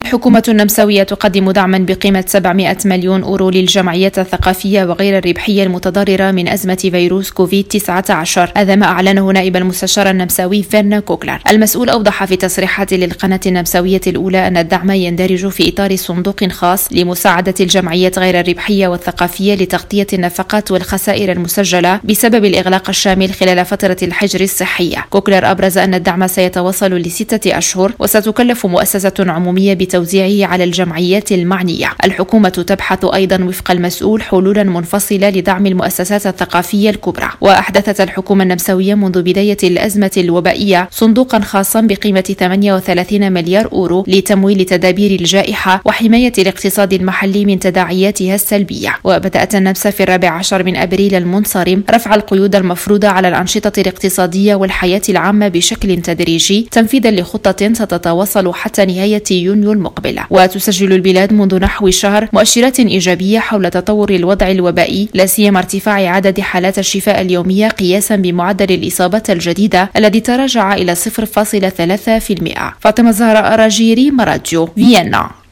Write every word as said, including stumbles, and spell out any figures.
الحكومة النمساوية تقدم دعما بقيمة سبعمائة مليون أورو للجمعيات الثقافية وغير الربحية المتضررة من أزمة فيروس كوفيد تسعة عشر. هذا ما أعلنه نائب المستشار النمساوي فيرنا كوكلر. المسؤول أوضح في تصريحات للقناة النمساوية الأولى أن الدعم يندرج في إطار صندوق خاص لمساعدة الجمعيات غير الربحية والثقافية لتغطية النفقات والخسائر المسجلة بسبب الإغلاق الشامل خلال فترة الحجر الصحية. كوكلر أبرز أن الدعم سيتواصل لستة أشهر وستكلف مؤسسة عمومية بتوزيعه على الجمعيات المعنية. الحكومة تبحث أيضا وفق المسؤول حلولا منفصلة لدعم المؤسسات الثقافية الكبرى. وأحدثت الحكومة النمساوية منذ بداية الأزمة الوبائية صندوقا خاصا بقيمة ثمانية وثلاثين مليار أورو لتمويل تدابير الجائحة وحماية الاقتصاد المحلي من تداعياتها السلبية. وبدأت النمسا في الرابع عشر من أبريل المنصرم رفع القيود المفروضة على الأنشطة الاقتصادية والحياة العامة بشكل تدريجي تنفيذا لخطة ستتواصل حتى نهاية يونيو المقبلة. وتسجل البلاد منذ نحو شهر مؤشرات إيجابية حول تطور الوضع الوبائي، لا سيما ارتفاع عدد حالات الشفاء اليومية قياسا بمعدل الإصابات الجديدة الذي تراجع إلى صفر فاصلة ثلاثة بالمئة. فاطمة زهراء راجيري، مراديو، فيينا.